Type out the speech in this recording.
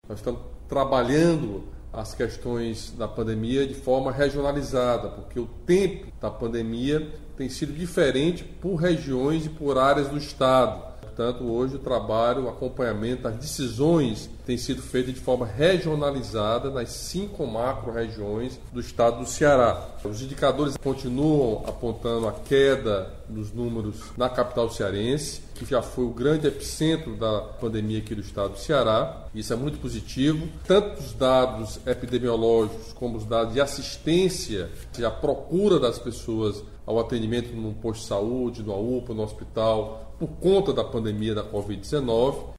Nós estamos trabalhando as questões da pandemia de forma regionalizada, porque o tempo da pandemia tem sido diferente por regiões e por áreas do Estado. Portanto, hoje o trabalho, o acompanhamento, as decisões têm sido feitas de forma regionalizada nas 5 macro-regiões do Estado do Ceará. Os indicadores continuam apontando a queda dos números na capital cearense, que já foi o grande epicentro da pandemia aqui do Estado do Ceará. Isso é muito positivo. Tanto os dados epidemiológicos como os dados de assistência, a procura das pessoas ao atendimento no posto de saúde, no UPA, no hospital, por conta da pandemia da Covid-19.